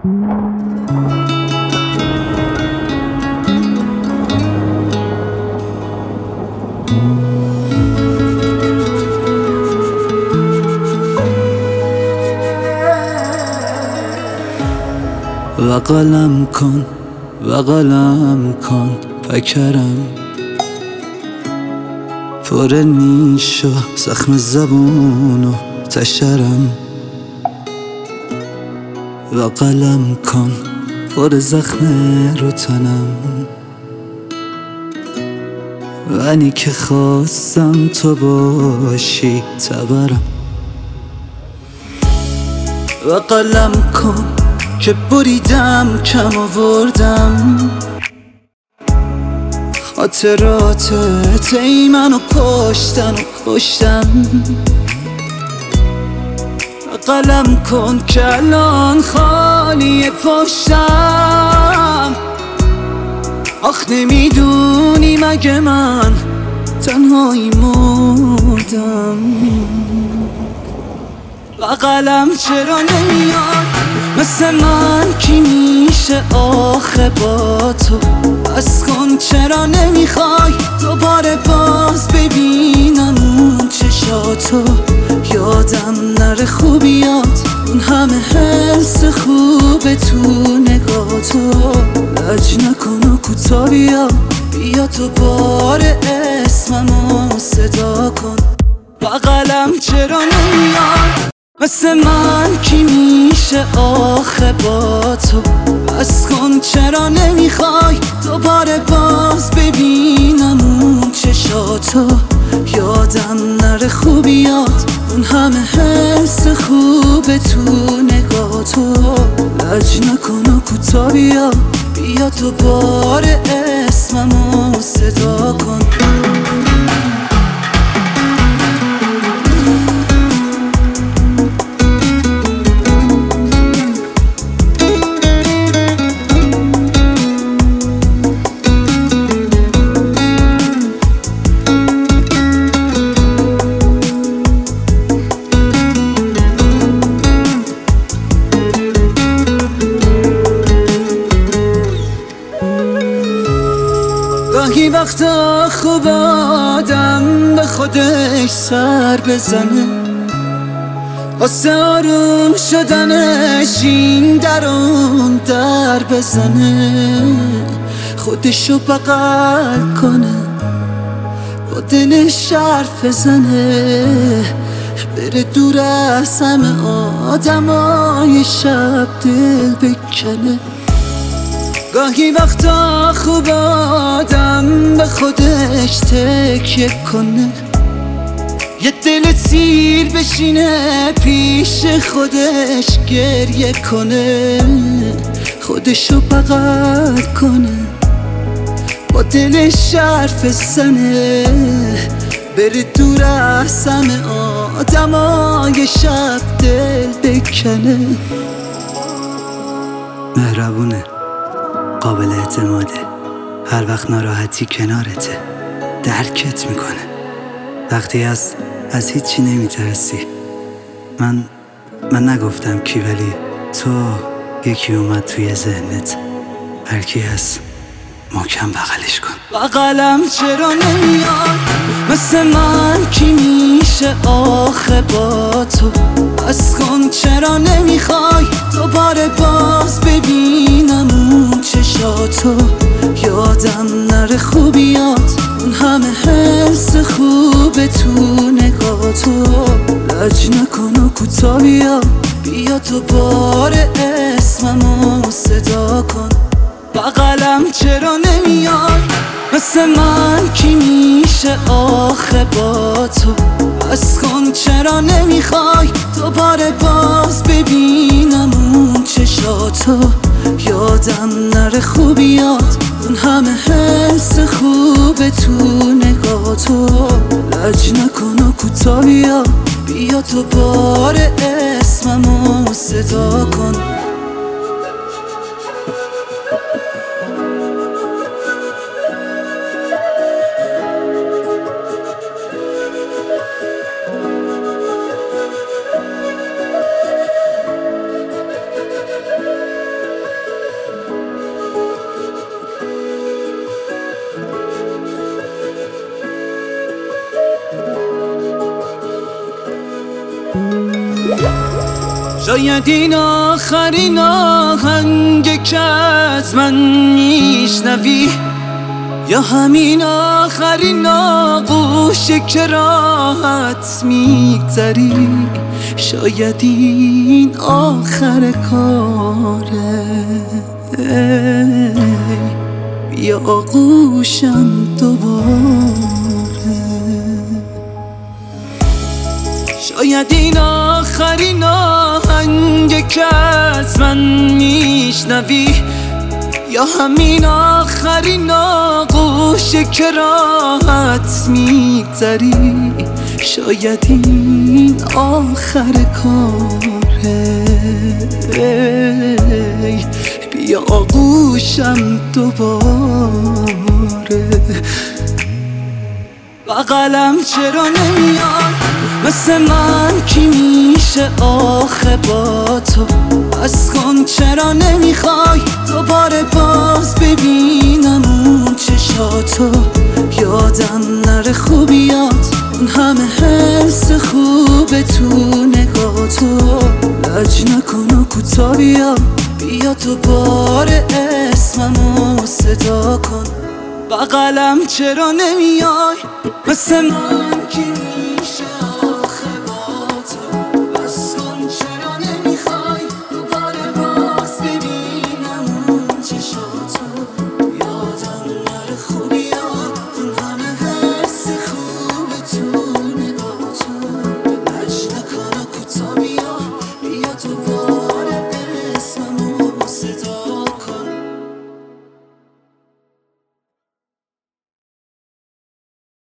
و قلم کن و قلم کن فکرم پر نیش و زخم زبون و تشرم و قلم کن پر زخم رو تنم ولی که خواستم تو باشی تبرم و قلم کن که بریدم کم آوردم خاطرات ای منو کشتن و کشتم و قلم کن که الان خالی پشتم آخ نمیدونی مگه من تنهایی مردم و قلم چرا نمیاد مثل من کی میشه آخه با تو بس کن چرا نمیخوای دوباره باز ببینم اون چشاتو یادم نره خوبیات اون همه حس خوب تو نگاتو لج نکن و کوتا بیا تو بار اسممو صدا کن و قلم چرا نمیاد مثل من کی میشه آخه با تو بس کن چرا نمیخوای دوباره باز ببینم اون چشاتو یادم نره خوبیات اون همه حس خوب تو نگاتو لج نکن و کوتا بیا تو بار اسممو صدا کن گاهی وقتا خوب آدم به خودش سر بزنه واسه آروم شدنش این در اون در بزنه خودشو بغل کنه با دلش حرف بزنه بره دور از همه آدمای شب دل بکنه گاهی وقتا خوب آدم به خودش تکیه کنه یه دل سیر بشینه پیش خودش گریه کنه خودشو بغل کنه با دلش حرف بزنه بره دور از همه آدمای شب دل بکنه مهربونه قابل اعتماده هر وقت ناراحتی کنارته درکت میکنه وقتی از هیچی نمیترسی من نگفتم کی ولی تو یکی اومد توی ذهنت هر کی هست محکم بغلش کن و قلم چرا نمیاد مثل من کی میشه آخه با تو بس کن چرا نمیخوای دوباره باز ببینم اون چشاتو یادم نره خوبیات اون همه حس خوب تو نگاتو لج نکن و کوتا بیا تو بار اسممو صدا کن و قلم چرا نمیاد مثل من کی میشه آخه با تو بس کن چرا نمیخوای دوباره باز ببینم اون چشاتو یادم نره خوبیات اون همه حس خوب تو نگاتو لج نکن و کوتا بیا تو بار اسممو صدا کن شاید این آخرین آهنگ که از من میشنوی، یا همین آخرین آغوشی که راحت میگذری. شاید این آخر کاره، بیا آغوشم دوباره. شاید این آخرین آهنگ که از من میشنوی، یا همین آخرین آغوشی که راحت میگذری. شاید این آخر کاره، بیا آغوشم دوباره. بغلم چرا نمیاد مثل من کی میشه آخه با تو؟ از کن چرا نمیخوای دوباره باز ببینم اون چشاتو؟ یادم نره خوبیات اون همه حس خوبه تو نگاتو. لج نکن و کوتا بیا دوباره اسممو صدا کن. بغلم چرا نمیای مثل من کی